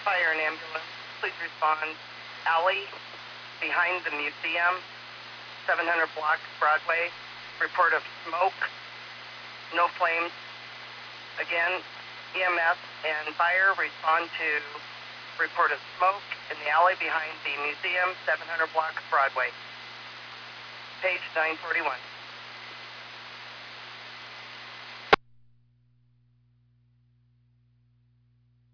Fire and ambulance, please respond. Alley behind the museum, 700 blocks Broadway. Report of smoke, no flames. Again, EMS and fire respond to report of smoke in the alley behind the museum, 700 blocks Broadway. Page 941.